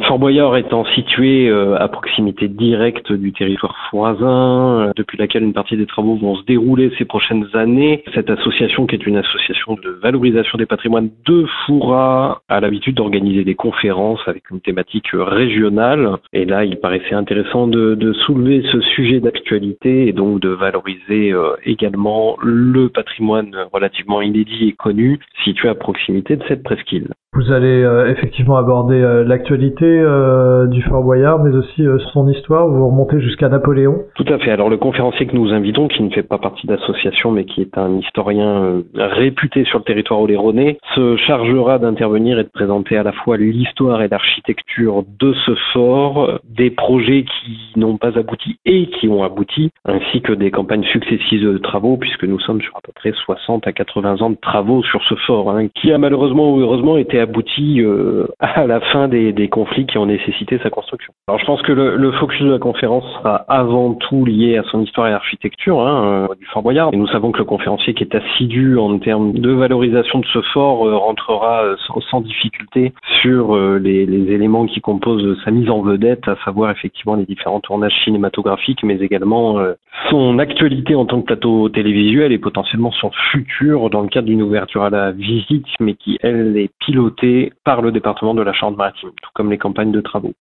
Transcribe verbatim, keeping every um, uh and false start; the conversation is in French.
Fort Boyard étant situé euh, à proximité directe du territoire foisin, euh, depuis laquelle une partie des travaux vont se dérouler ces prochaines années, cette association qui est une association de valorisation des patrimoines de Fouras a l'habitude d'organiser des conférences avec une thématique régionale. Et là, il paraissait intéressant de, de soulever ce sujet d'actualité et donc de valoriser euh, également le patrimoine relativement inédit et connu situé à proximité de cette presqu'île. Vous allez euh, effectivement aborder euh, l'actualité euh, du Fort Boyard, mais aussi euh, son histoire. Vous remontez jusqu'à Napoléon. Tout à fait. Alors le conférencier que nous invitons, qui ne fait pas partie d'association, mais qui est un historien euh, réputé sur le territoire oléronais, se chargera d'intervenir et de présenter à la fois l'histoire et l'architecture de ce fort, des projets qui n'ont pas abouti et qui ont abouti, ainsi que des campagnes successives de travaux, puisque nous sommes sur à peu près soixante à quatre-vingts ans de travaux sur ce fort, hein, qui a malheureusement ou heureusement été abouti euh, à la fin des, des conflits qui ont nécessité sa construction. Alors je pense que le, le focus de la conférence sera avant tout lié à son histoire et l'architecture hein, euh, du Fort Boyard. Et nous savons que le conférencier qui est assidu en termes de valorisation de ce fort euh, rentrera euh, sans, sans difficulté sur euh, les, les éléments qui composent sa mise en vedette, à savoir effectivement les différents tournages cinématographiques, mais également euh, son actualité en tant que plateau télévisuel et potentiellement son futur dans le cadre d'une ouverture à la visite, mais qui elle est pilotée par le département de la Charente-Maritime, tout comme les campagnes de travaux.